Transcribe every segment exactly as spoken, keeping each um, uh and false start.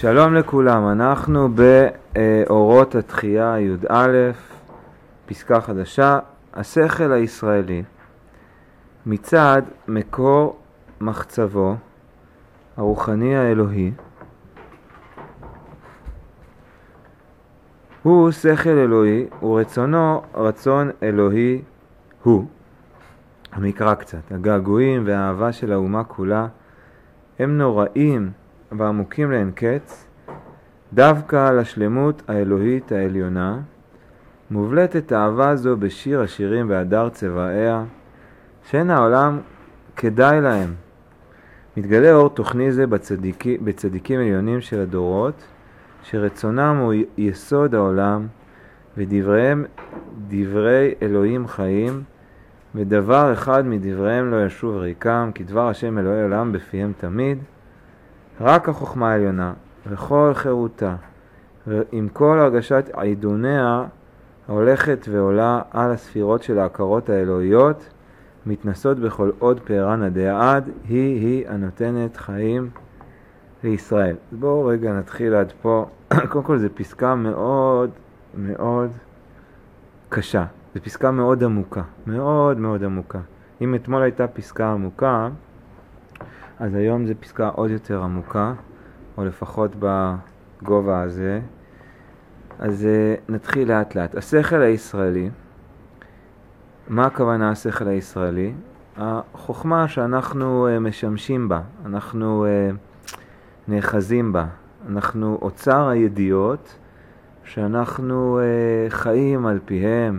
שלום לכולם, אנחנו באורות התחייה י"א, פסקה חדשה, השכל הישראלי מצד מקור מחצבו הרוחני האלוהי הוא שכל אלוהי ורצונו רצון אלוהי הוא. המקרא קצת, הגעגועים והאהבה של האומה כולה הם נוראים ועמוקים לאין קץ, דווקא על השלמות האלוהית העליונה, מובלטת האהבה זו בשיר השירים והדר צבאיה, שאין העולם כדאי להם. מתגלה אור תוכני זה בצדיקים, בצדיקים עליונים של הדורות, שרצונם הוא יסוד העולם, ודבריהם דברי אלוהים חיים, ודבר אחד מדבריהם לא ישוב ריקם, כי דבר השם אלוהי עולם בפיהם תמיד. רק החוכמה העליונה וכל חירותה, ועם כל הרגשת עידוניה ההולכת ועולה על הספירות של ההכרות האלוהיות, מתנסות בכל עוד פערן עדי העד, היא היא הנותנת חיים לישראל. בואו רגע נתחיל עד פה. קודם כל זו פסקה מאוד מאוד קשה, זו פסקה מאוד עמוקה, מאוד מאוד עמוקה. אם אתמול הייתה פסקה עמוקה, אז היום זו פסקה עוד יותר עמוקה, או לפחות בגובה הזה. אז נתחיל לאט לאט. השכל הישראלי, מה הכוונה השכל הישראלי? החוכמה שאנחנו משמשים בה, אנחנו נאחזים בה, אנחנו אוצר הידיעות שאנחנו חיים על פיהם,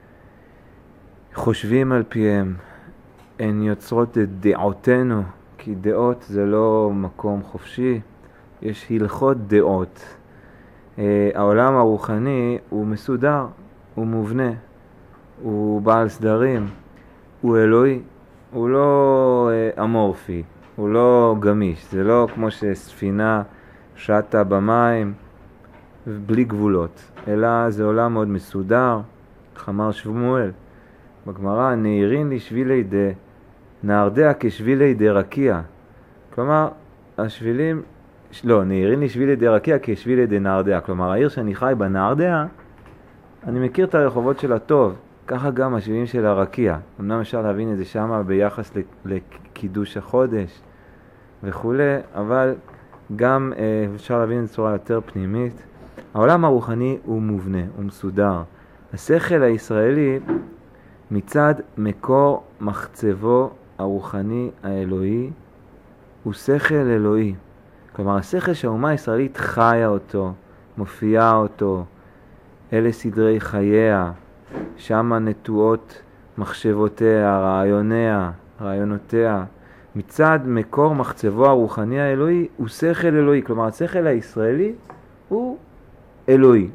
חושבים על פיהם, הן יוצרות את דעותינו, כי דעות זה לא מקום חופשי, יש הלכות דעות. העולם הרוחני הוא מסודר, הוא מובנה, הוא בעל סדרים, הוא אלוהי, הוא לא אמורפי, הוא לא גמיש, זה לא כמו שספינה שטה במים בלי גבולות, אלא זה עולם מאוד מסודר. אמר שמואל בגמרא, נעירין לי שבילי דה נהרדיה כשבילי דה רקיע. כלומר, השבילים, לא, נעירין לי שבילי דה רקיע כשבילי דה נהרדיה. כלומר, העיר שאני חי בנהרדיה, אני מכיר את הרחובות שלה טוב, ככה גם השבילים של הרקיע. אמנם אפשר להבין את זה שמה ביחס לקידוש החודש וכו', אבל גם אפשר להבין את זה בצורה יותר פנימית. העולם הרוחני הוא מובנה, הוא מסודר. השכל הישראלי מצד מקור מחצבו הרוחני האלוהי הוא שכל אלוהי. כלומר, השכל שהאומה הישראלית חיה אותו, מופיעה אותו, אלה סדרי חייה, שמה נטועות מחשבותיה, רעיוניה, רעיונותיה. מצד מקור מחצבו הרוחני האלוהי הוא שכל אלוהי. כלומר, השכל הישראלי הוא אלוהי.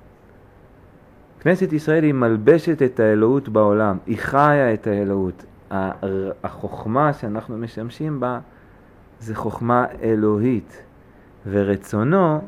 כנסת ישראל היא מלבשת את האלוהות בעולם, היא חיה את האלוהות. החוכמה שאנחנו משמשים בה זה חוכמה אלוהית, ורצונו,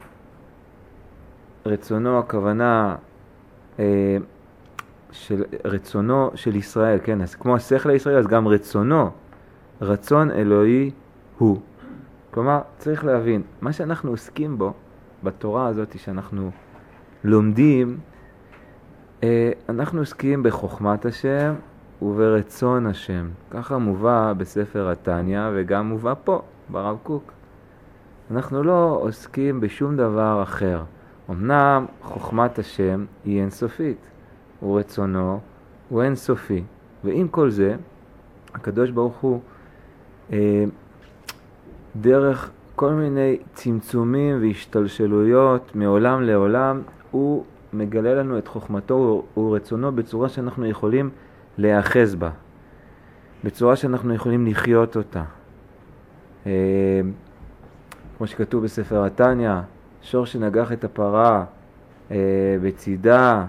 רצונו הכוונה אה, של רצונו של ישראל, כן, אז כמו השכל הישראלי, אז גם רצונו, רצון אלוהי הוא. כלומר, צריך להבין, מה שאנחנו עוסקים בו, בתורה הזאת שאנחנו לומדים, אנחנו עוסקים בחוכמת השם וברצון השם. ככה מובא בספר התניא וגם מובא פה ברב קוק. אנחנו לא עוסקים בשום דבר אחר. אמנם חוכמת השם היא אינסופית, ורצונו הוא אינסופי. ועם כל זה, הקדוש ברוך הוא אה, דרך כל מיני צמצומים והשתלשלויות מעולם לעולם, הוא מגלה לנו את חוכמתו ורצונו בצורה שאנחנו יכולים להיאחז בה, בצורה שאנחנו יכולים לחיות אותה. אה, כמו שכתוב בספר התניא, שור שנגח את הפרה אה, בצידה,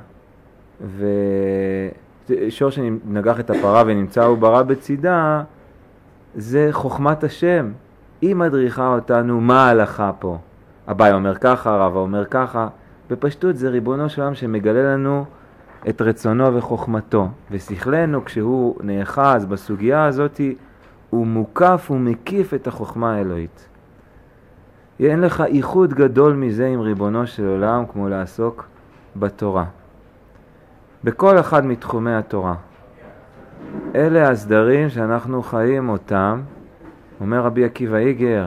ושור שנגח את הפרה ונמצא עוברה בצידה, זה חוכמת השם. היא מדריכה אותנו מה ההלכה פה. אביי אומר ככה, הרב אומר ככה. בפשטות זה ריבונו של עולם שמגלה לנו את רצונו וחוכמתו. ושכלנו כשהוא נאחז בסוגיה הזאת, הוא מוקף ומקיף את החוכמה האלוהית. אין לך איחוד גדול מזה עם ריבונו של עולם כמו לעסוק בתורה. בכל אחד מתחומי התורה. אלה הסדרים שאנחנו חיים אותם, אומר רבי עקיבא איגר,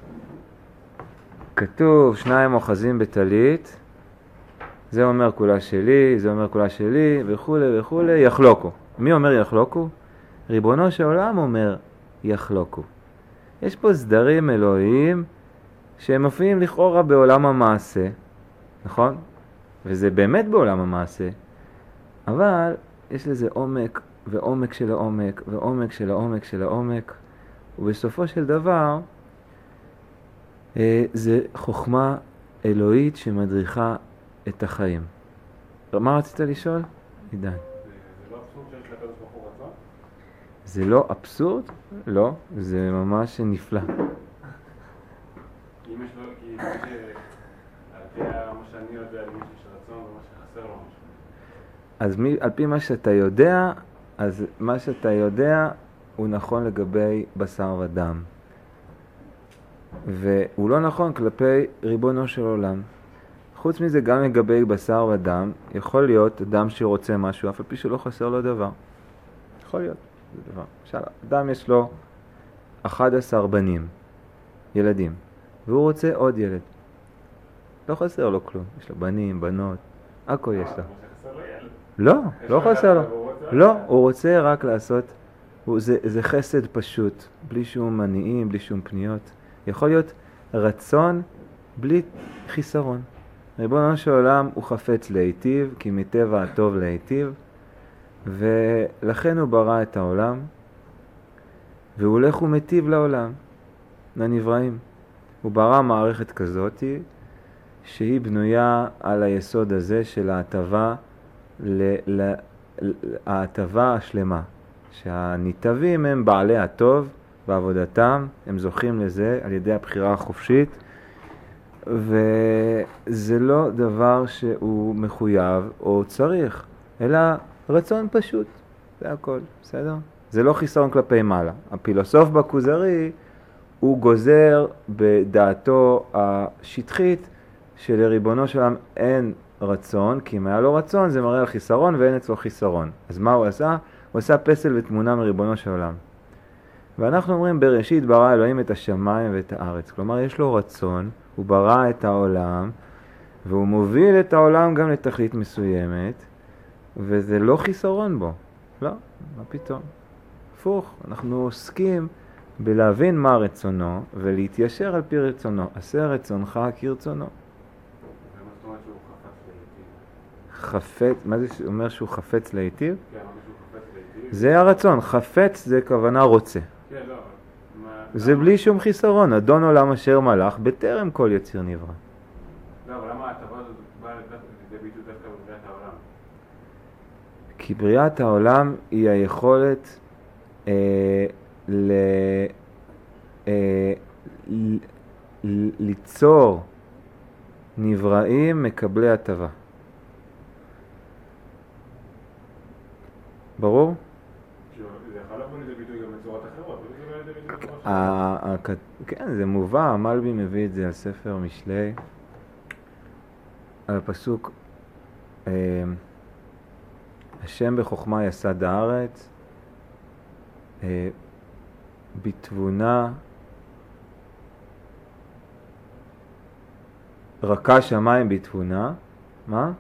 כתוב שניים אוחזים בטלית, זה אומר כולה שלי, זה אומר כולה שלי, וכו' וכו', יחלוקו. מי אומר יחלוקו? ריבונו של עולם אומר יחלוקו. יש פה סדרים אלוהיים שהם מופיעים לכאורה בעולם המעשה, נכון? וזה באמת בעולם המעשה, אבל יש לזה עומק ועומק של העומק ועומק של העומק של העומק, ובסופו של דבר אה, זה חוכמה אלוהית שמדריכה את החיים. מה רצית לשאול? עידן. זה לא אבסורד שיש לקדוש ברוך הוא רצון? זה לא אבסורד? לא, זה ממש נפלא. אם יש לו, כי על פי מה שאני יודע, למי שיש רצון ומה שחסר לו משהו. אז מי, על פי מה שאתה יודע, אז מה שאתה יודע הוא נכון לגבי בשר ודם. והוא לא נכון כלפי ריבונו של עולם. חוץ מזה, גם לגבי בשר ודם, יכול להיות אדם שרוצה משהו, אף על פי שלא חסר לו דבר. יכול להיות, זה דבר. למשל, אדם יש לו אחד עשר בנים, ילדים, והוא רוצה עוד ילד. לא חסר לו כלום, יש לו בנים, בנות, הכל יש לו. לא, לא חסר לו. לא, הוא רוצה רק לעשות, זה, זה חסד פשוט, בלי שום מניעים, בלי שום פניות. יכול להיות רצון בלי חיסרון. ריבונו של עולם הוא חפץ להיטיב, כי מטבע הטוב להיטיב, ולכן הוא ברא את העולם, והוא הולך ומטיב לעולם, לנבראים. הוא ברא מערכת כזאת, שהיא בנויה על היסוד הזה של ההטבה, ההטבה השלמה, שהניטבים הם בעלי הטוב בעבודתם, הם זוכים לזה על ידי הבחירה החופשית, וזה לא דבר שהוא מחויב או צריך, אלא רצון פשוט, זה הכל, בסדר? זה לא חיסרון כלפי מעלה. הפילוסוף בכוזרי הוא גוזר בדעתו השטחית שלריבונו של עולם אין רצון, כי אם היה לו רצון זה מראה על חיסרון ואין אצלו חיסרון. אז מה הוא עשה? הוא עשה פסל ותמונה מריבונו של עולם. ואנחנו אומרים בראשית ברא אלוהים את השמיים ואת הארץ. כלומר יש לו רצון, הוא ברא את העולם והוא מוביל את העולם גם לתכלית מסוימת, וזה לא חיסרון בו. לא, מה פתאום? הפוך, אנחנו עוסקים בלהבין מה רצונו ולהתיישר על פי רצונו. עשה רצונך כרצונו. חפץ, מה זה אומר שהוא חפץ להיטיב? כן, מה שהוא חפץ להיטיב? זה הרצון, חפץ זה כוונה רוצה. כן, לא. זה בלי שום חיסרון, אדון עולם אשר מלך בטרם כל יציר נברא. לא, אבל למה ההטבה הזאת באה לידי ביטוי דווקא בבריאת העולם? כי בריאת העולם היא היכולת אה, ל, אה, ל, ל, ליצור נבראים מקבלי הטבה. ברור? זה יכול לבוא לידי ביטוי גם בצורות אחרות, אבל זה לא לידי ביטוי בצורה אחרת. כן, זה מובא, המלבי מביא את זה על ספר משלי, על הפסוק, השם בחוכמה יסד הארץ, בתבונה רכה שמיים בתבונה, מה?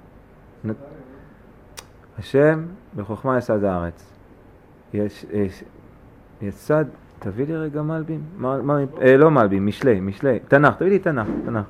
השם בחוכמה יסד הארץ. יש, יש, יסד, תביא לי רגע מלבים, מה, מה, אה, לא מלבים, משלי, משלי, תנ"ך, תביא לי תנ"ך, תנ"ך.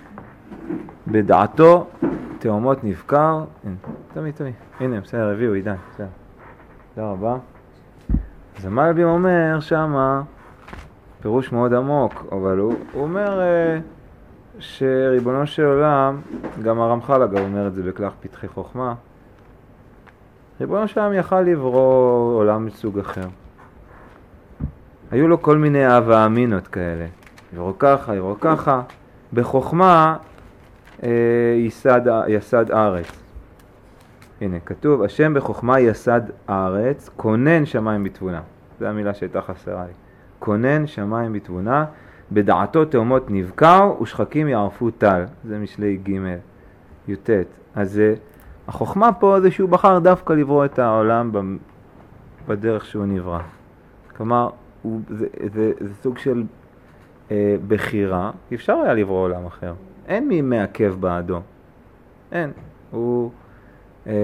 בדעתו תאומות נבקר, הנה, תמיד, תמיד, הנה, בסדר, הביאו, עידן, בסדר. תודה רבה. אז המלבים אומר שמה, פירוש מאוד עמוק, אבל הוא, הוא אומר אה, שריבונו של עולם, גם הרמח"ל אגב אומר את זה בכרך פתחי חוכמה, ריבונו של עולם יכל לברוא עולם מסוג אחר. היו לו כל מיני אהבה אמינות כאלה, יברוא ככה, יברוא ככה, בחוכמה אה, יסד, יסד ארץ. הנה, כתוב, השם בחוכמה יסד ארץ, כונן שמיים בתבונה. זו המילה שהייתה חסרה לי. כונן שמיים בתבונה, בדעתו תאומות נבקעו ושחקים יערפו טל. זה משלי ג' י"ט. אז החוכמה פה זה שהוא בחר דווקא לברוא את העולם בדרך שהוא נברא. כלומר, הוא, זה, זה, זה סוג של אה, בחירה, אפשר היה לברוא עולם אחר. אין מי מעכב בעדו. אין. הוא... אה,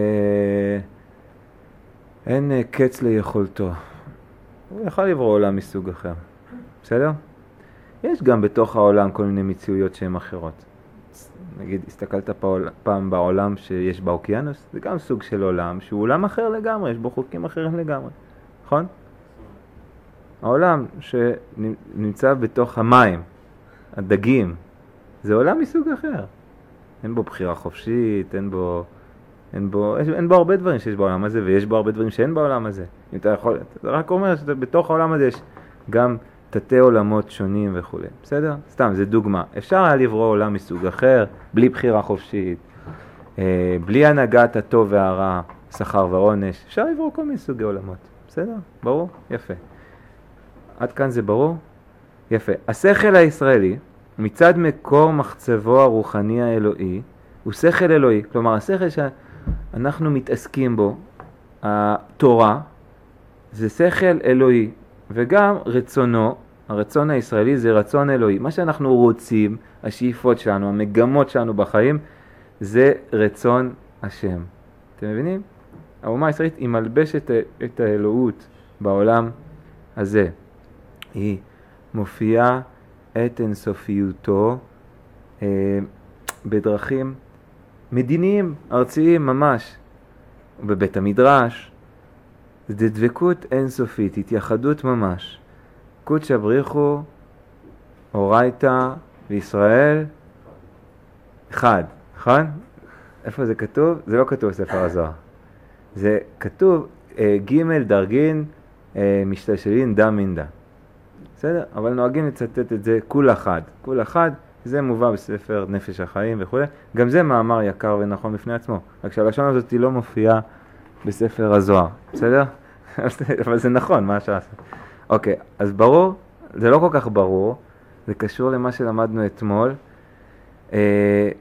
אין אה, קץ ליכולתו. הוא יכול לברוא עולם מסוג אחר. בסדר? יש גם בתוך העולם כל מיני מציאויות שהן אחרות. נגיד, הסתכלת פעם בעולם שיש באוקיינוס, זה גם סוג של עולם שהוא עולם אחר לגמרי, יש בו חוקים אחרים לגמרי. נכון? העולם שנמצא בתוך המים, הדגים, זה עולם מסוג אחר. אין בו בחירה חופשית, אין בו, אין בו, אין בו הרבה דברים שיש בעולם הזה, ויש בו הרבה דברים שאין בעולם הזה. אם אתה יכול, אתה רק אומר שבתוך העולם הזה יש גם תתי עולמות שונים וכו'. בסדר? סתם, זה דוגמה. אפשר היה לברוא עולם מסוג אחר, בלי בחירה חופשית, בלי הנהגת הטוב והרע, שכר ועונש. אפשר לברוא כל מיני סוגי עולמות. בסדר? ברור? יפה. עד כאן זה ברור? יפה. השכל הישראלי, מצד מקור מחצבו הרוחני האלוהי, הוא שכל אלוהי. כלומר, השכל שאנחנו מתעסקים בו, התורה, זה שכל אלוהי. וגם רצונו, הרצון הישראלי זה רצון אלוהי. מה שאנחנו רוצים, השאיפות שלנו, המגמות שלנו בחיים, זה רצון השם. אתם מבינים? האומה הישראלית היא מלבשת את האלוהות בעולם הזה. היא מופיעה את אינסופיותו אה, בדרכים מדיניים, ארציים ממש, בבית המדרש. זה דבקות אינסופית, התייחדות ממש. קודשא בריחו, אורייתא וישראל, אחד. נכון? איפה זה כתוב? זה לא כתוב בספר הזוהר. זה כתוב אה, ג' דרגין אה, משתלשלין דה מינדה. בסדר? אבל נוהגים לצטט את זה כול אחד. כול אחד, זה מובא בספר נפש החיים וכו'. גם זה מאמר יקר ונכון בפני עצמו. רק שהלשון הזאת לא מופיעה בספר הזוהר. בסדר? אבל זה נכון, מה אפשר לעשות? אוקיי, אז ברור? זה לא כל כך ברור. זה קשור למה שלמדנו אתמול. אה,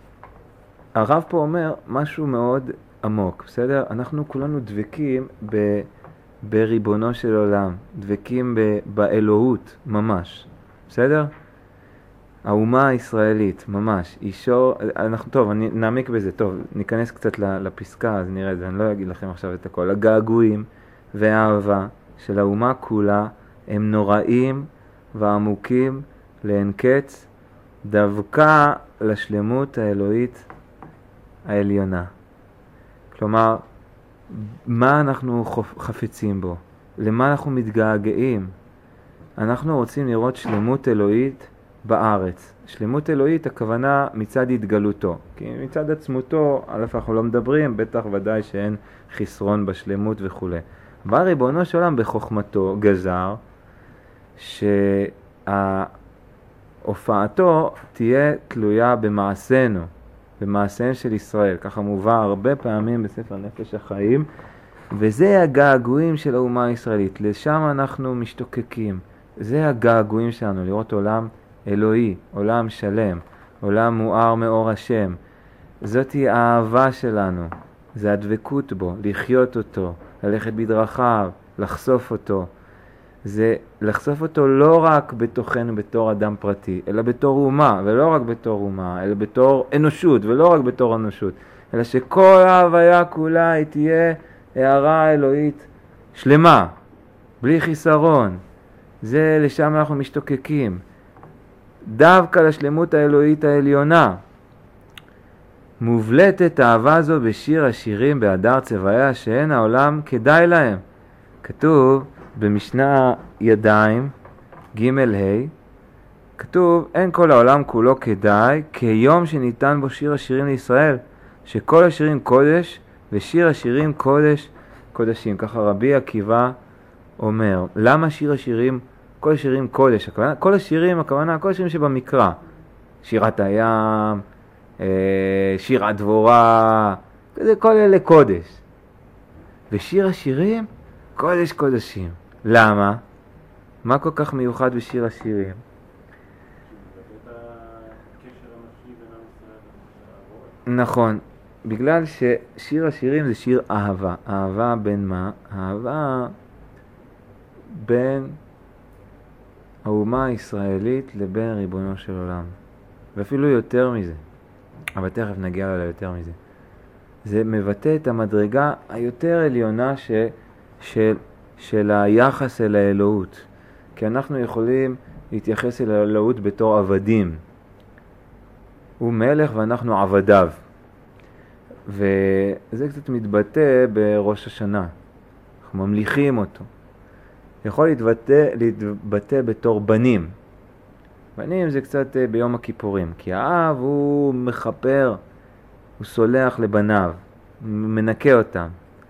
הרב פה אומר משהו מאוד עמוק, בסדר? אנחנו כולנו דבקים ב, בריבונו של עולם, דבקים ב, באלוהות, ממש, בסדר? האומה הישראלית, ממש, אישור, אנחנו, טוב, אני נעמיק בזה, טוב, ניכנס קצת לפסקה, אז נראה את זה, אני לא אגיד לכם עכשיו את הכל. הגעגועים והאהבה של האומה כולה הם נוראים ועמוקים לאין קץ, דווקא לשלמות האלוהית העליונה. כלומר, מה אנחנו חפצים בו? למה אנחנו מתגעגעים? אנחנו רוצים לראות שלמות אלוהית בארץ. שלמות אלוהית, הכוונה מצד התגלותו. כי מצד עצמותו, א' אנחנו לא מדברים, בטח ודאי שאין חסרון בשלמות וכו'. אבל ריבונו של עולם בחוכמתו גזר שההופעתו תהיה תלויה במעשינו. במעשיהם של ישראל, ככה מובא הרבה פעמים בספר נפש החיים, וזה הגעגועים של האומה הישראלית, לשם אנחנו משתוקקים, זה הגעגועים שלנו, לראות עולם אלוהי, עולם שלם, עולם מואר מאור השם, זאת היא האהבה שלנו, זה הדבקות בו, לחיות אותו, ללכת בדרכיו, לחשוף אותו, זה לחשוף אותו לא רק בתוכנו בתור אדם פרטי, אלא בתור אומה, ולא רק בתור אומה, אלא בתור אנושות, ולא רק בתור אנושות, אלא שכל ההוויה כולה היא תהיה הערה אלוהית שלמה, בלי חיסרון. זה לשם אנחנו משתוקקים. דווקא לשלמות האלוהית העליונה. מובלטת האהבה זו בשיר השירים בהדר צבאיה שאין העולם כדאי להם. כתוב במשנה ידיים, ג' ה', כתוב, אין כל העולם כולו כדאי, כיום שניתן בו שיר השירים לישראל, שכל השירים קודש, ושיר השירים קודש קודשים. ככה רבי עקיבא אומר, למה שיר השירים, כל השירים קודש? הכוונה, כל השירים, הכוונה, כל השירים שבמקרא, שירת הים, שירת דבורה, כל אלה קודש. ושיר השירים, קודש קודשים. למה? מה כל כך מיוחד בשיר השירים? נפשי בין עם ישראל לבורא. נכון, בגלל ששיר השירים זה שיר אהבה. אהבה בין מה? אהבה בין האומה הישראלית לבין ריבונו של עולם. ואפילו יותר מזה, אבל תכף נגיע לה יותר מזה. זה מבטא את המדרגה היותר עליונה ש, של, של היחס אל האלוהות. כי אנחנו יכולים להתייחס אל האלוהות בתור עבדים. הוא מלך ואנחנו עבדיו. וזה קצת מתבטא בראש השנה. אנחנו ממליכים אותו. יכול להתבטא, להתבטא בתור בנים. בנים זה קצת ביום הכיפורים. כי האב הוא מחפר, הוא סולח לבניו, מנקה אותם.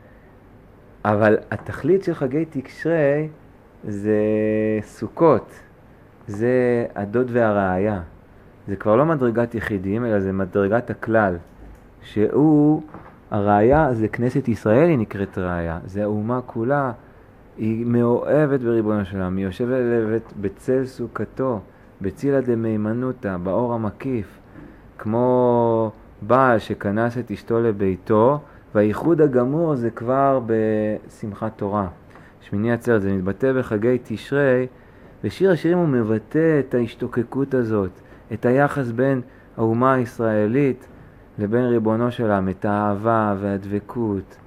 אבל התכלית של חגי תשרי זה סוכות. זה הדוד והרעיה. זה כבר לא מדרגת יחידים, אלא זה מדרגת הכלל. שהוא, הרעיה זה כנסת ישראל, היא נקראת רעיה. זה האומה כולה, היא מאוהבת בריבונו של עולם. היא יושבת בצל סוכתו, בצילה דמימנותא, באור המקיף. כמו בעל שכנס את אשתו לביתו, והייחוד הגמור זה כבר בשמחת תורה. שמיני עצרת, זה מתבטא בחגי תשרי, ושיר השירים הוא מבטא את ההשתוקקות הזאת, את היחס בין האומה הישראלית לבין ריבונו שלה, את האהבה והדבקות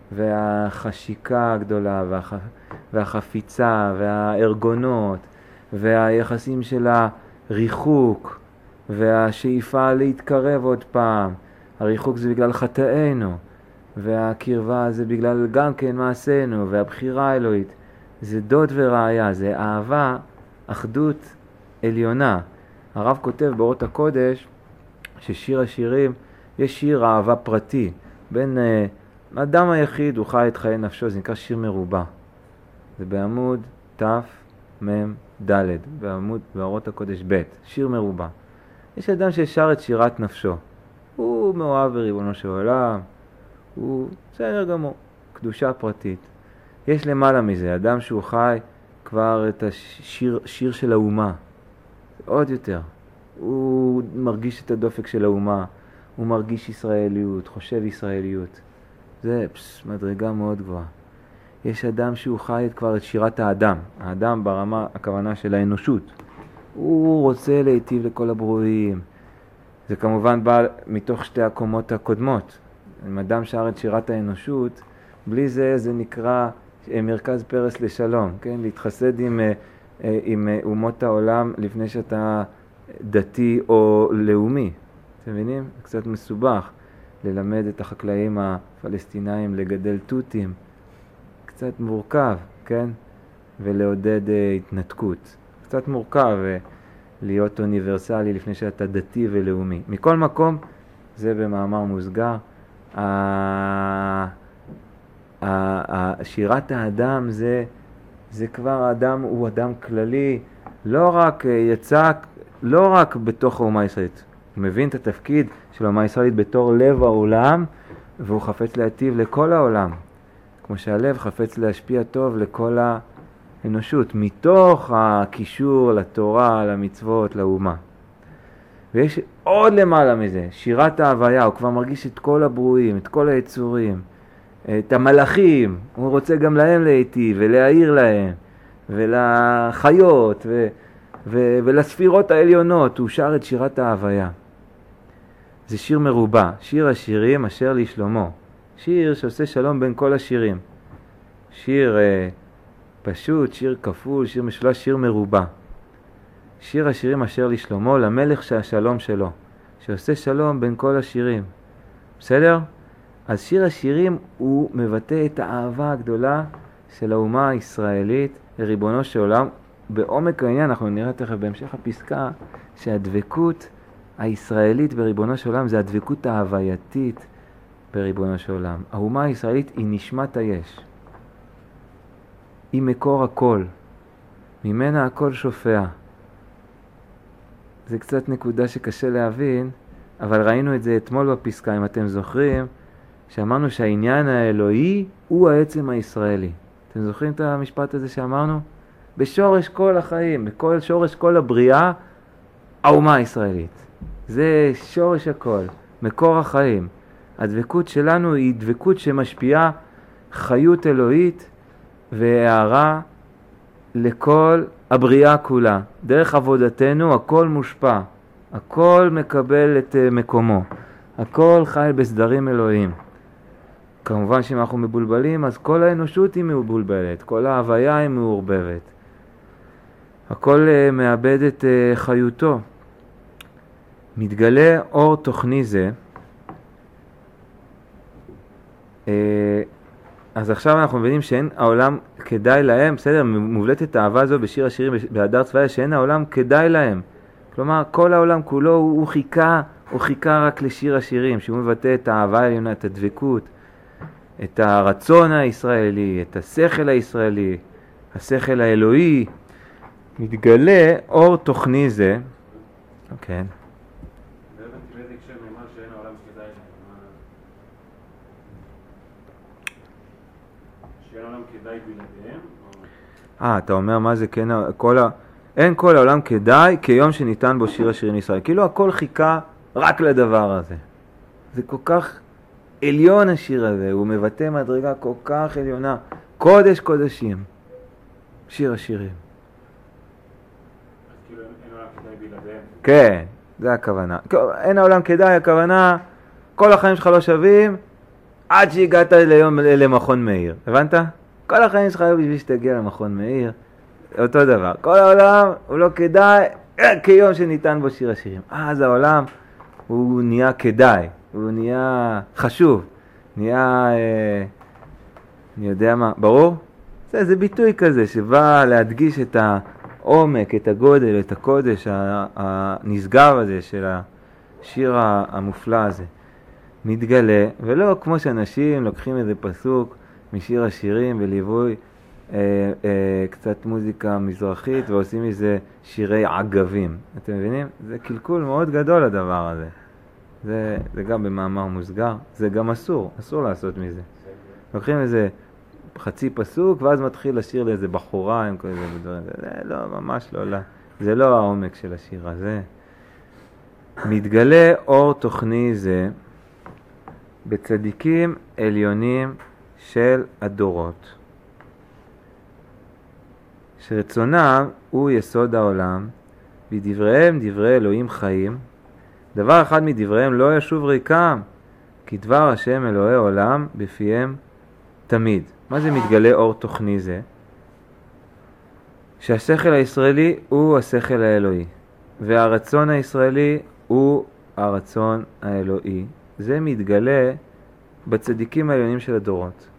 והחשיקה הגדולה והח... והחפיצה והארגונות והיחסים של הריחוק והשאיפה להתקרב עוד פעם. הריחוק זה בגלל חטאינו, והקרבה זה בגלל גם כן מעשינו, והבחירה האלוהית. זה דוד ורעיה, זה אהבה, אחדות עליונה. הרב כותב באורות הקודש ששיר השירים, יש שיר אהבה פרטי. בין uh, אדם היחיד הוא חי את חיי נפשו, זה נקרא שיר מרובע. זה בעמוד ת' מ' ד', בעמוד באורות הקודש ב', שיר מרובע. יש אדם ששר את שירת נפשו. הוא מאוהב בריבונו של עולם, הוא בסדר גמור, קדושה פרטית. יש למעלה מזה, אדם שהוא חי כבר את השיר שיר של האומה. עוד יותר. הוא מרגיש את הדופק של האומה, הוא מרגיש ישראליות, חושב ישראליות. זה פס, מדרגה מאוד גבוהה. יש אדם שהוא חי כבר את שירת האדם. האדם ברמה, הכוונה של האנושות. הוא רוצה להיטיב לכל הברואים. זה כמובן בא מתוך שתי הקומות הקודמות. אם אדם שר את שירת האנושות, בלי זה זה נקרא מרכז פרס לשלום, כן? להתחסד עם, עם אומות העולם לפני שאתה דתי או לאומי. אתם מבינים? קצת מסובך ללמד את החקלאים הפלסטינאים לגדל תותים. קצת מורכב, כן? ולעודד התנתקות. קצת מורכב להיות אוניברסלי לפני שאתה דתי ולאומי. מכל מקום, זה במאמר מוסגר. שירת האדם זה, זה כבר האדם הוא אדם כללי, לא רק יצא, לא רק בתוך האומה הישראלית. הוא מבין את התפקיד של האומה הישראלית בתור לב העולם, והוא חפץ להטיב לכל העולם. כמו שהלב חפץ להשפיע טוב לכל האנושות, מתוך הקישור לתורה, למצוות, לאומה. ויש עוד למעלה מזה, שירת ההוויה, הוא כבר מרגיש את כל הברואים, את כל היצורים, את המלאכים, הוא רוצה גם להם להיטיב ולהעיר להם, ולחיות ו- ו- ולספירות העליונות, הוא שר את שירת ההוויה. זה שיר מרובע, שיר השירים אשר לשלמה, שיר שעושה שלום בין כל השירים. שיר אה, פשוט, שיר כפול, שיר משולש, שיר מרובע. שיר השירים אשר לשלמה, למלך שהשלום שלו, שעושה שלום בין כל השירים. בסדר? אז שיר השירים הוא מבטא את האהבה הגדולה של האומה הישראלית לריבונו של עולם. בעומק העניין, אנחנו נראה תכף בהמשך הפסקה, שהדבקות הישראלית בריבונו של עולם זה הדבקות ההווייתית בריבונו של עולם. האומה הישראלית היא נשמת היש. היא מקור הכל. ממנה הכל שופע. זה קצת נקודה שקשה להבין, אבל ראינו את זה אתמול בפסקה, אם אתם זוכרים, שאמרנו שהעניין האלוהי הוא העצם הישראלי. אתם זוכרים את המשפט הזה שאמרנו? בשורש כל החיים, בכל שורש כל הבריאה, האומה הישראלית. זה שורש הכל, מקור החיים. הדבקות שלנו היא דבקות שמשפיעה חיות אלוהית והערה לכל הבריאה כולה. דרך עבודתנו הכל מושפע, הכל מקבל את מקומו, הכל חי בסדרים אלוהים. כמובן שאם אנחנו מבולבלים, אז כל האנושות היא מבולבלת, כל ההוויה היא מעורבבת. הכל uh, מאבד את uh, חיותו. מתגלה אור תוכני זה. Uh, אז עכשיו אנחנו מבינים שאין העולם כדאי להם, בסדר, מובלטת האהבה הזו בשיר השירים בהדר צבאיה, שאין העולם כדאי להם. כלומר, כל העולם כולו הוא, הוא חיכה, הוא חיכה רק לשיר השירים, שהוא מבטא את האהבה העליונה, את הדבקות, את הרצון הישראלי, את השכל הישראלי, השכל האלוהי. מתגלה אור תוכני זה. כן. לא הבנתי באיזה הקשר נאמר שאין העולם כדאי להם. שאין העולם כדאי בלעדיהם? אה, אתה אומר מה זה כן, כל ה... אין כל העולם כדאי כיום שניתן בו שיר השירים לישראל. כאילו הכל חיכה רק לדבר הזה. זה כל כך עליון השיר הזה, הוא מבטא מדרגה כל כך עליונה. קודש קודשים. שיר השירים. אז כאילו אין העולם כדאי בלעדיהם? כן, זה הכוונה. אין העולם כדאי, הכוונה, כל החיים שלך לא שווים, עד שהגעת ליום למכון מאיר. הבנת? כל החיים שלך היו בשביל שתגיע למכון מאיר. אותו דבר. כל העולם הוא לא כדאי, כיום שניתן בו שיר השירים. אז העולם הוא נהיה כדאי, הוא נהיה חשוב, נהיה, אה, אני יודע מה, ברור? זה, זה ביטוי כזה שבא להדגיש את העומק, את הגודל, את הקודש הנשגב הזה של השיר המופלא הזה. מתגלה, ולא כמו שאנשים לוקחים איזה פסוק משיר השירים בליווי אה, אה, קצת מוזיקה מזרחית ועושים מזה שירי עגבים. אתם מבינים? זה קלקול מאוד גדול הדבר הזה. זה, זה גם במאמר מוסגר, זה גם אסור, אסור לעשות מזה. לוקחים איזה חצי פסוק ואז מתחיל לשיר לאיזה בחורה עם כל זה ודברים. זה לא, ממש לא, לא. זה לא העומק של השיר הזה. מתגלה אור תוכני זה בצדיקים עליונים של הדורות, שרצונם הוא יסוד העולם, בדבריהם דברי אלוהים חיים, דבר אחד מדבריהם לא ישוב ריקם, כי דבר השם אלוהי עולם בפיהם תמיד. מה זה מתגלה אור תוכני זה? שהשכל הישראלי הוא השכל האלוהי, והרצון הישראלי הוא הרצון האלוהי. זה מתגלה בצדיקים העליונים של הדורות.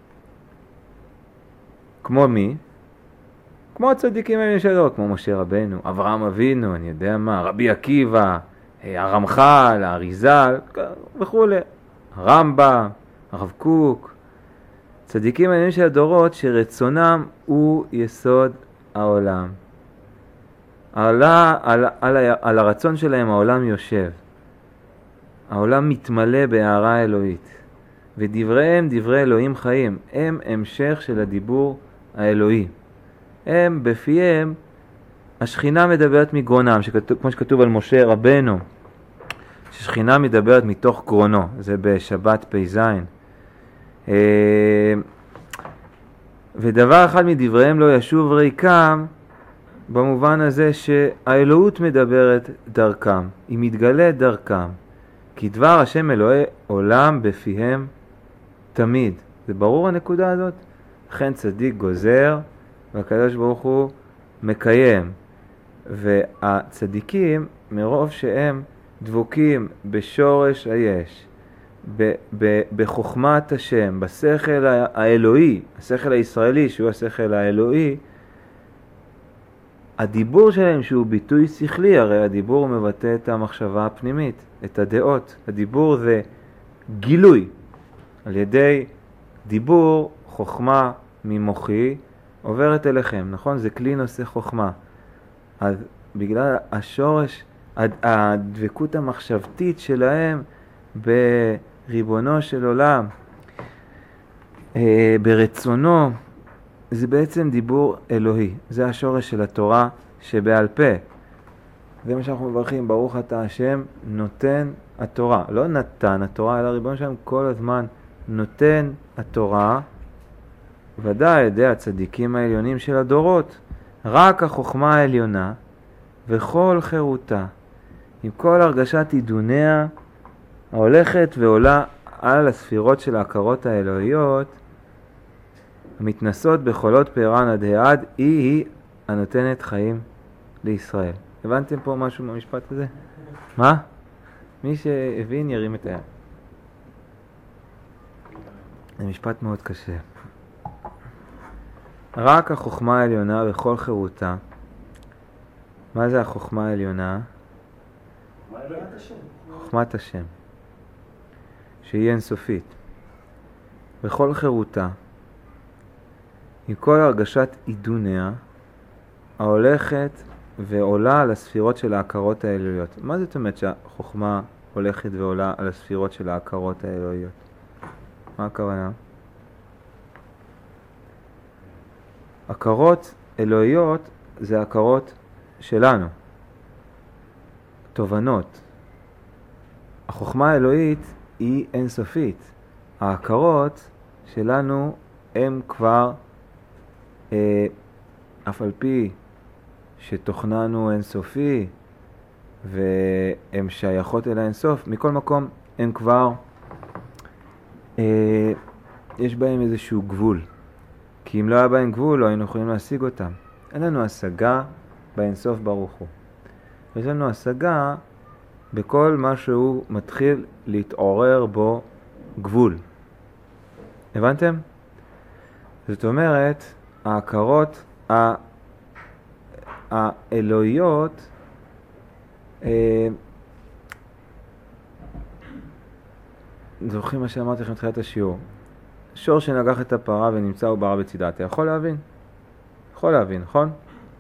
כמו מי? כמו הצדיקים העליונים של הדורות, כמו משה רבנו, אברהם אבינו, אני יודע מה, רבי עקיבא, הרמח"ל, האריז"ל וכו', הרמב"ם, הרב קוק. צדיקים העליונים של הדורות שרצונם הוא יסוד העולם. על, על, על, על הרצון שלהם העולם יושב. העולם מתמלא בהערה אלוהית. ודבריהם דברי אלוהים חיים. הם המשך של הדיבור האלוהי. הם בפיהם, השכינה מדברת מגרונם, שכתוב, כמו שכתוב על משה רבנו, ששכינה מדברת מתוך גרונו. זה בשבת פ"ז. ודבר אחד מדבריהם לא ישוב ריקם, במובן הזה שהאלוהות מדברת דרכם, היא מתגלית דרכם, כי דבר השם אלוהי עולם בפיהם תמיד. זה ברור הנקודה הזאת? לכן צדיק גוזר והקדוש ברוך הוא מקיים, והצדיקים מרוב שהם דבוקים בשורש היש, ב- ב- בחוכמת השם, בשכל האלוהי, השכל הישראלי שהוא השכל האלוהי, הדיבור שלהם שהוא ביטוי שכלי, הרי הדיבור מבטא את המחשבה הפנימית, את הדעות. הדיבור זה גילוי. על ידי דיבור, חוכמה ממוחי עוברת אליכם, נכון? זה כלי נושא חוכמה. אז בגלל השורש, הדבקות המחשבתית שלהם בריבונו של עולם, ברצונו, זה בעצם דיבור אלוהי. זה השורש של התורה שבעל פה. זה מה שאנחנו מברכים, ברוך אתה השם נותן התורה. לא נתן התורה, אלא ריבונו של עולם כל הזמן נותן התורה, ודאי ידי הצדיקים העליונים של הדורות. רק החוכמה העליונה וכל חירותה, עם כל הרגשת עידוניה, ההולכת ועולה על הספירות של ההכרות האלוהיות, המתנסות בחולות פערן עד העד, היא היא הנותנת חיים לישראל. הבנתם פה משהו מהמשפט הזה? מה? מי שהבין ירים את היד. זה משפט מאוד קשה. רק החוכמה העליונה וכל חירותה. מה זה החוכמה העליונה? חוכמת השם. שהיא אינסופית. וכל חירותה, עם כל הרגשת עידוניה, ההולכת ועולה על הספירות של ההכרות האלוהיות. מה זאת אומרת שהחוכמה הולכת ועולה על הספירות של ההכרות האלוהיות? מה הכוונה? הכרות אלוהיות זה הכרות שלנו, תובנות. החוכמה האלוהית היא אינסופית. ההכרות שלנו הם כבר, אה, אף על פי שתוכננו אינסופי והן שייכות אל האינסוף, מכל מקום הם כבר, אה, יש בהם איזשהו גבול. כי אם לא היה בהם גבול, לא היינו יכולים להשיג אותם. אין לנו השגה באינסוף ברוך הוא. יש לנו השגה בכל מה שהוא מתחיל להתעורר בו גבול. הבנתם? זאת אומרת, ההכרות האלוהיות, אה, זוכרים מה שאמרתי לכם בתחילת השיעור. שור שנגח את הפרה ונמצא הוא ברע בצידה. אתה יכול להבין? יכול להבין, נכון?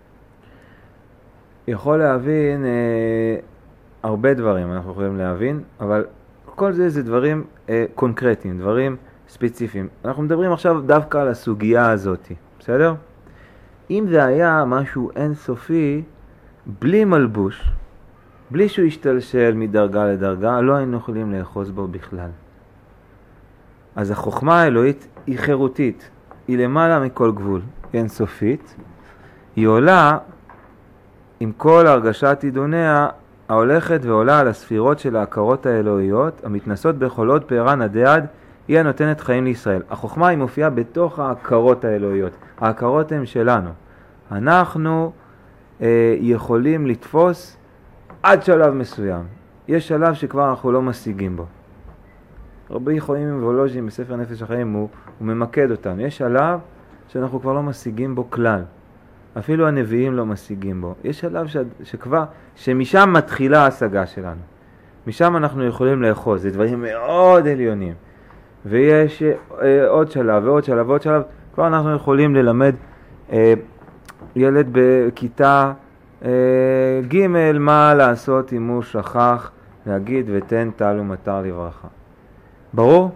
יכול להבין אה, הרבה דברים אנחנו יכולים להבין, אבל כל זה זה דברים אה, קונקרטיים, דברים ספציפיים. אנחנו מדברים עכשיו דווקא על הסוגיה הזאת, בסדר? אם זה היה משהו אינסופי, בלי מלבוש, בלי שהוא ישתלשל מדרגה לדרגה, לא היינו יכולים לאחוז בו בכלל. אז החוכמה האלוהית היא חירותית, היא למעלה מכל גבול, היא אינסופית, היא עולה עם כל הרגשת עידוניה, ההולכת ועולה על הספירות של ההכרות האלוהיות, המתנסות בחולות פערן עד העד, היא הנותנת חיים לישראל. החוכמה היא מופיעה בתוך ההכרות האלוהיות. ההכרות הן שלנו. אנחנו אה, יכולים לתפוס עד שלב מסוים. יש שלב שכבר אנחנו לא משיגים בו. רבי חיים וולוז'ין בספר נפש החיים הוא, הוא ממקד אותנו. יש שלב שאנחנו כבר לא משיגים בו כלל. אפילו הנביאים לא משיגים בו. יש שלב ש, שכבר, שמשם מתחילה ההשגה שלנו. משם אנחנו יכולים לאחוז. זה דברים מאוד עליונים. ויש אה, עוד שלב ועוד שלב ועוד שלב. כבר אנחנו יכולים ללמד אה, ילד בכיתה אה, ג' מה לעשות אם הוא שכח להגיד ותן טל ומטר לברכה. ברור?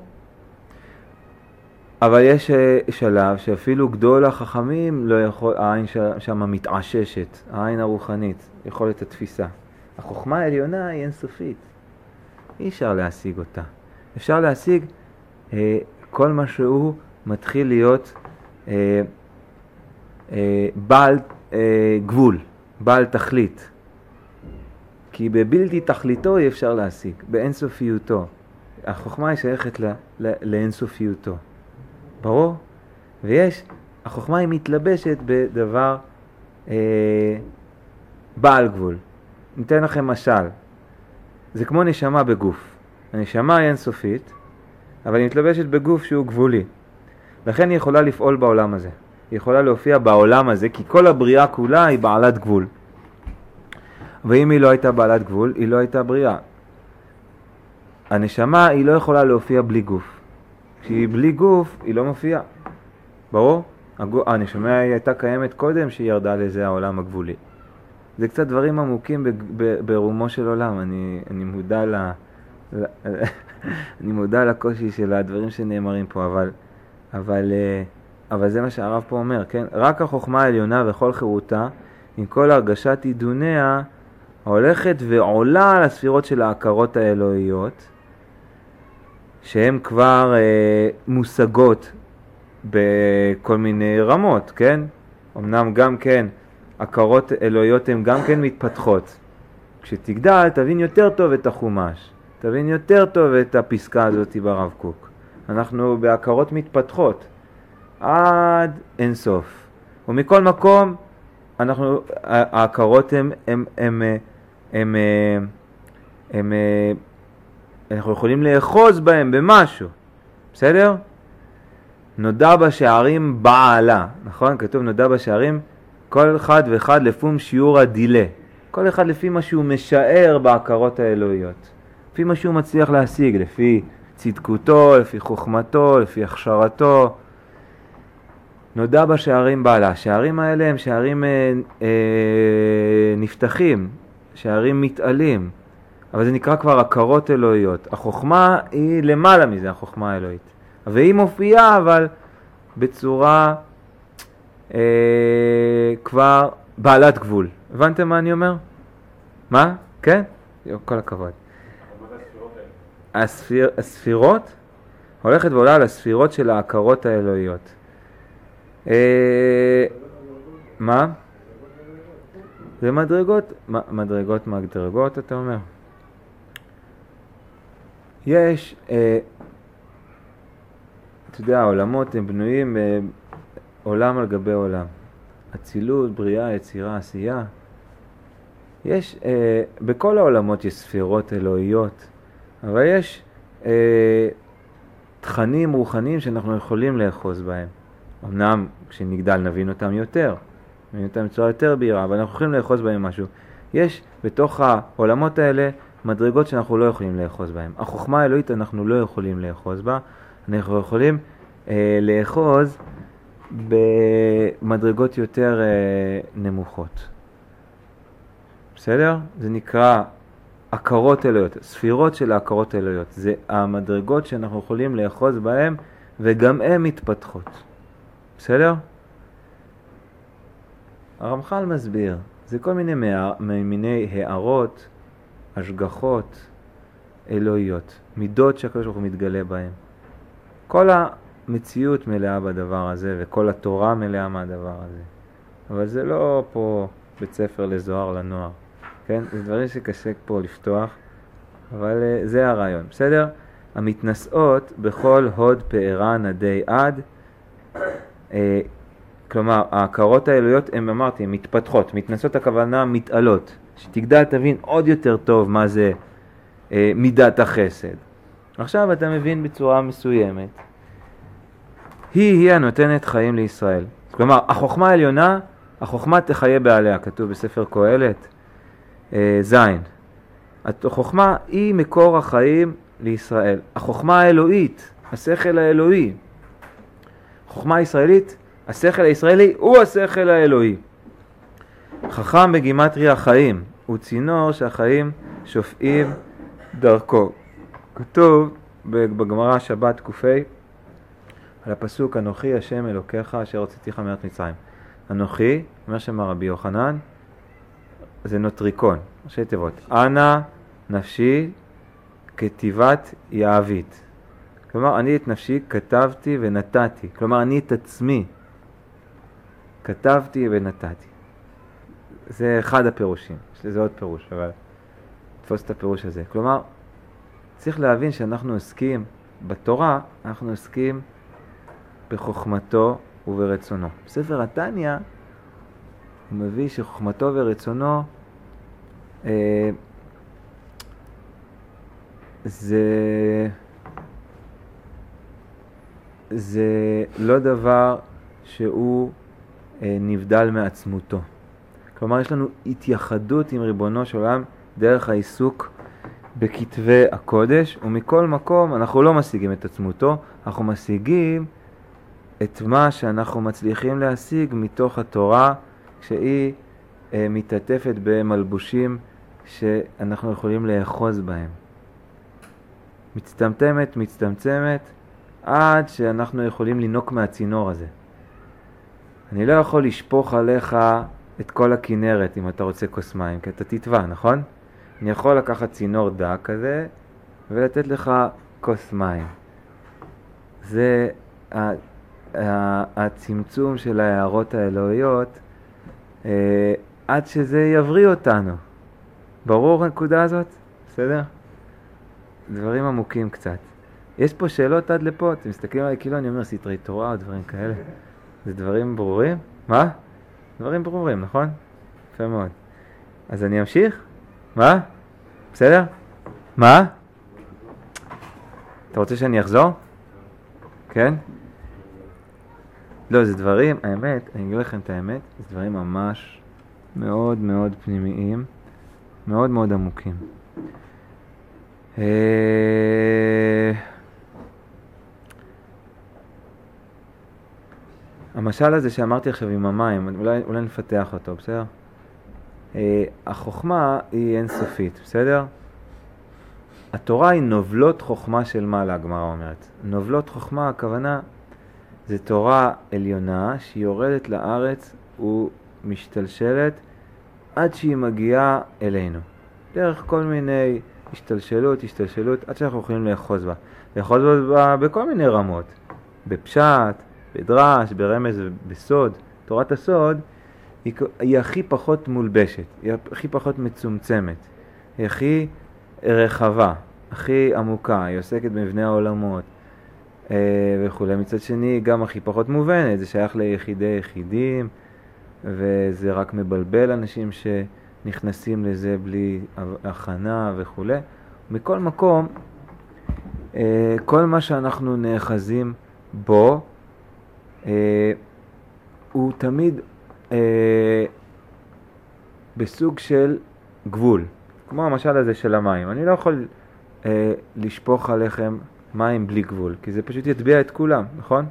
אבל יש שלב שאפילו גדול החכמים לא יכול, העין שם מתעששת, העין הרוחנית, יכולת התפיסה. החוכמה העליונה היא אינסופית. אי אפשר להשיג אותה. אפשר להשיג אה, כל מה שהוא מתחיל להיות אה, אה, בעל אה, גבול, בעל תכלית. כי בבלתי תכליתו אי אפשר להשיג, באינסופיותו. החוכמה היא שייכת ל, ל, לאינסופיותו. ברור? ויש, החוכמה היא מתלבשת בדבר אה, בעל גבול. ניתן לכם משל. זה כמו נשמה בגוף. הנשמה היא אינסופית, אבל היא מתלבשת בגוף שהוא גבולי. לכן היא יכולה לפעול בעולם הזה. היא יכולה להופיע בעולם הזה, כי כל הבריאה כולה היא בעלת גבול. ואם היא לא הייתה בעלת גבול, היא לא הייתה בריאה. הנשמה היא לא יכולה להופיע בלי גוף. כשהיא בלי גוף, היא לא מופיעה. ברור? הנשמה היא הייתה קיימת קודם שהיא ירדה לזה העולם הגבולי. זה קצת דברים עמוקים ברומו של עולם. אני, אני מודע ל... אני מודע לקושי של הדברים שנאמרים פה, אבל, אבל, אבל זה מה שהרב פה אומר, כן? רק החוכמה העליונה וכל חירותה, עם כל הרגשת עידוניה, הולכת ועולה על הספירות של ההכרות האלוהיות, שהן כבר אה, מושגות בכל מיני רמות, כן? אמנם גם כן, הכרות אלוהיות הן גם כן מתפתחות. כשתגדל, תבין יותר טוב את החומש, תבין יותר טוב את הפסקה הזאת ברב קוק. אנחנו בהכרות מתפתחות עד אין סוף. ומכל מקום, אנחנו, ההכרות הן, הן, הן, הן, הן, הן, אנחנו יכולים לאחוז בהם במשהו, בסדר? נודע בשערים בעלה, נכון? כתוב נודע בשערים, כל אחד ואחד לפום שיעור הדילה. כל אחד לפי מה שהוא משער בהכרות האלוהיות. לפי מה שהוא מצליח להשיג, לפי צדקותו, לפי חוכמתו, לפי הכשרתו. נודע בשערים בעלה. השערים האלה הם שערים אה, אה, נפתחים, שערים מתעלים. אבל זה נקרא כבר הכרות אלוהיות. החוכמה היא למעלה מזה, החוכמה האלוהית. והיא מופיעה אבל בצורה אה, כבר בעלת גבול. הבנתם מה אני אומר? מה? כן? כל הכבוד. הספיר, הספירות הולכת ועולה על הספירות של ההכרות האלוהיות. אה, מה? זה מדרגות, מדרגות מדרגות אתה אומר. יש, אה, אתה יודע, העולמות הם בנויים אה, עולם על גבי עולם. אצילות, בריאה, יצירה, עשייה. יש, אה, בכל העולמות יש ספירות אלוהיות, אבל יש אה, תכנים רוחניים שאנחנו יכולים לאחוז בהם. אמנם כשנגדל נבין אותם יותר, נבין אותם בצורה יותר בהירה, אבל אנחנו יכולים לאחוז בהם משהו. יש בתוך העולמות האלה מדרגות שאנחנו לא יכולים לאחוז בהם. החוכמה האלוהית אנחנו לא יכולים לאחוז בה, אנחנו יכולים אה, לאחוז במדרגות יותר אה, נמוכות. בסדר? זה נקרא הכרות אלוהיות, ספירות של ההכרות אלוהיות. זה המדרגות שאנחנו יכולים לאחוז בהם וגם הן מתפתחות. בסדר? הרמח"ל מסביר, זה כל מיני מיני הערות, השגחות אלוהיות, מידות שהקדוש ברוך הוא מתגלה בהן. כל המציאות מלאה בדבר הזה וכל התורה מלאה מהדבר הזה. אבל זה לא פה בית ספר לזוהר לנוער. כן? זה דברים שקשה פה לפתוח, אבל uh, זה הרעיון. בסדר? המתנשאות בכל הוד פארה נדי עד, uh, כלומר, ההכרות האלוהיות, הם אמרתי, מתפתחות, מתנסות הכוונה מתעלות, שתגדל תבין עוד יותר טוב מה זה uh, מידת החסד. עכשיו אתה מבין בצורה מסוימת, היא היא הנותנת חיים לישראל. כלומר, החוכמה העליונה, החוכמה תחיה בעליה, כתוב בספר קהלת, זין. החוכמה היא מקור החיים לישראל. החוכמה האלוהית, השכל האלוהי. החוכמה הישראלית, השכל הישראלי הוא השכל האלוהי. חכם בגימטריה החיים, הוא צינור שהחיים שופעים דרכו. כתוב בגמרא שבת קופי, על הפסוק, אנוכי השם אלוקיך אשר הוצאתיך מארץ מצרים. אנוכי, אומר שמה רבי יוחנן, זה נוטריקון, ראשי תיבות. אנא נפשי כתיבת יעבית. כלומר, אני את נפשי כתבתי ונתתי. כלומר, אני את עצמי כתבתי ונתתי. זה אחד הפירושים. יש לזה עוד פירוש, אבל תפוס את הפירוש הזה. כלומר, צריך להבין שאנחנו עוסקים בתורה, אנחנו עוסקים בחוכמתו וברצונו. בספר התניא, הוא מביא שחוכמתו ורצונו אה, זה זה לא דבר שהוא אה, נבדל מעצמותו. כלומר, יש לנו התייחדות עם ריבונו של עולם דרך העיסוק בכתבי הקודש, ומכל מקום אנחנו לא משיגים את עצמותו, אנחנו משיגים את מה שאנחנו מצליחים להשיג מתוך התורה, כשהיא אה, מתעטפת במלבושים שאנחנו יכולים לאחוז בהם. מצטמצמת, מצטמצמת, עד שאנחנו יכולים לנוק מהצינור הזה. אני לא יכול לשפוך עליך את כל הכנרת אם אתה רוצה כוס מים, כי אתה תטבע, נכון? אני יכול לקחת צינור דק כזה ולתת לך כוס מים. זה הצמצום של ההערות האלוהיות, עד שזה יבריא אותנו. ברור הנקודה הזאת? בסדר? דברים עמוקים קצת. יש פה שאלות עד לפה, אתם מסתכלים עליי כאילו אני אומר סתרי תורה או דברים כאלה. זה דברים ברורים? מה? דברים ברורים, נכון? יפה מאוד. אז אני אמשיך? מה? בסדר? מה? אתה רוצה שאני אחזור? כן? לא, זה דברים, האמת, אני אגיד לכם את האמת, זה דברים ממש מאוד מאוד פנימיים, מאוד מאוד עמוקים. המשל הזה שאמרתי עכשיו עם המים, אולי, אולי נפתח אותו, בסדר? החוכמה היא אינסופית, בסדר? התורה היא נובלות חוכמה של מעלה, הגמרא אומרת. נובלות חוכמה, הכוונה, זה תורה עליונה שהיא יורדת לארץ ומשתלשלת עד שהיא מגיעה אלינו. דרך כל מיני השתלשלות, השתלשלות, עד שאנחנו יכולים לאחוז בה. לאחוז בה בכל מיני רמות. בפשט, בדרש, ברמז ובסוד. תורת הסוד היא, היא הכי פחות מולבשת, היא הכי פחות מצומצמת, היא הכי רחבה, הכי עמוקה, היא עוסקת במבנה העולמות אה, וכו'. מצד שני גם הכי פחות מובנת, זה שייך ליחידי יחידים, וזה רק מבלבל אנשים שנכנסים לזה בלי הכנה וכו'. מכל מקום, אה, כל מה שאנחנו נאחזים בו, אה, הוא תמיד אה, בסוג של גבול. כמו המשל הזה של המים. אני לא יכול אה, לשפוך עליכם מים בלי גבול, כי זה פשוט יטביע את כולם, נכון?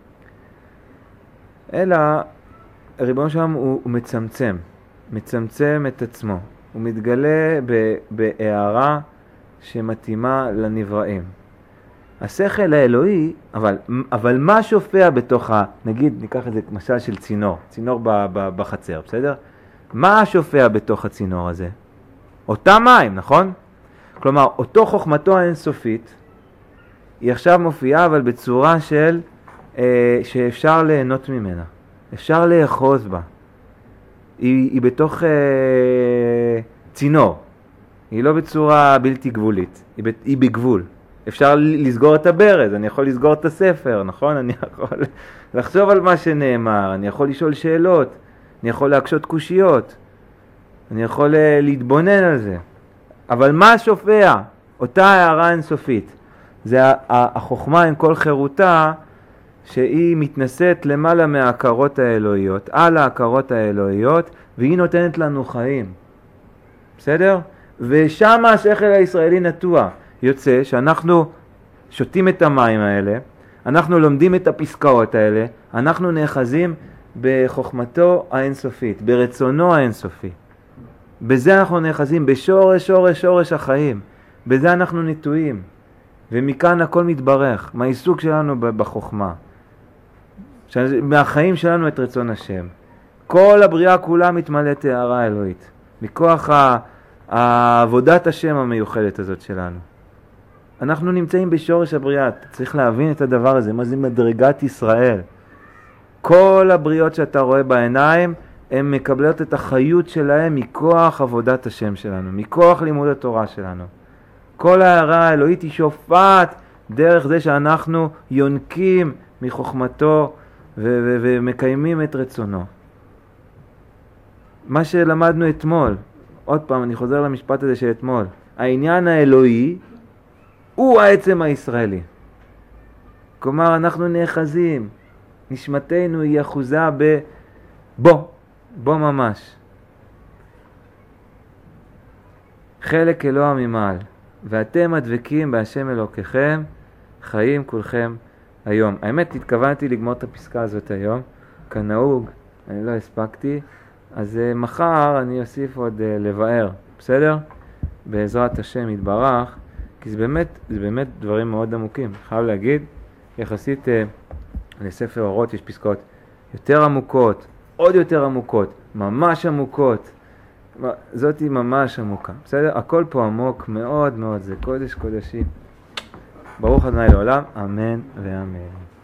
אלא ריבונו שלם הוא, הוא מצמצם, מצמצם את עצמו. הוא מתגלה ב, בהערה שמתאימה לנבראים. השכל האלוהי, אבל, אבל מה שופע בתוך ה... נגיד, ניקח איזה משל של צינור, צינור ב, ב, בחצר, בסדר? מה שופע בתוך הצינור הזה? אותם מים, נכון? כלומר, אותו חוכמתו האינסופית, היא עכשיו מופיעה, אבל בצורה של, אה, שאפשר ליהנות ממנה. אפשר לאחוז בה. היא, היא בתוך אה, צינור. היא לא בצורה בלתי גבולית. היא, היא בגבול. אפשר לסגור את הברז, אני יכול לסגור את הספר, נכון? אני יכול לחשוב על מה שנאמר, אני יכול לשאול שאלות, אני יכול להקשות קושיות, אני יכול להתבונן על זה. אבל מה שופע? אותה הערה אינסופית. זה החוכמה עם כל חירותה, שהיא מתנשאת למעלה מההכרות האלוהיות, על ההכרות האלוהיות, והיא נותנת לנו חיים. בסדר? ושם השכל הישראלי נטוע. יוצא שאנחנו שותים את המים האלה, אנחנו לומדים את הפסקאות האלה, אנחנו נאחזים בחוכמתו האינסופית, ברצונו האינסופי. בזה אנחנו נאחזים, בשורש, שורש, שורש החיים. בזה אנחנו נטועים. ומכאן הכל מתברך, מהעיסוק שלנו בחוכמה. מהחיים שלנו את רצון השם. כל הבריאה כולה מתמלאת הערה אלוהית. מכוח העבודת השם המיוחדת הזאת שלנו. אנחנו נמצאים בשורש הבריאה, צריך להבין את הדבר הזה, מה זה מדרגת ישראל. כל הבריאות שאתה רואה בעיניים, הן מקבלות את החיות שלהם מכוח עבודת השם שלנו, מכוח לימוד התורה שלנו. כל ההערה האלוהית היא שופעת דרך זה שאנחנו יונקים מחוכמתו ו- ו- ומקיימים את רצונו. מה שלמדנו אתמול, עוד פעם אני חוזר למשפט הזה של אתמול, העניין האלוהי הוא העצם הישראלי. כלומר, אנחנו נאחזים, נשמתנו היא אחוזה בו, בו ממש. חלק אלוה ממעל, ואתם הדבקים בהשם אלוקיכם, חיים כולכם היום. האמת, התכוונתי לגמור את הפסקה הזאת היום, כנהוג, אני לא הספקתי, אז uh, מחר אני אוסיף עוד uh, לבאר, בסדר? בעזרת השם יתברך, כי זה באמת, זה באמת דברים מאוד עמוקים. חייב להגיד, יחסית uh, לספר אורות יש פסקאות יותר עמוקות, עוד יותר עמוקות, ממש עמוקות. זאת היא ממש עמוקה. בסדר? הכל פה עמוק מאוד מאוד, זה קודש קודשים. ברוך ה' לעולם, אמן ואמן.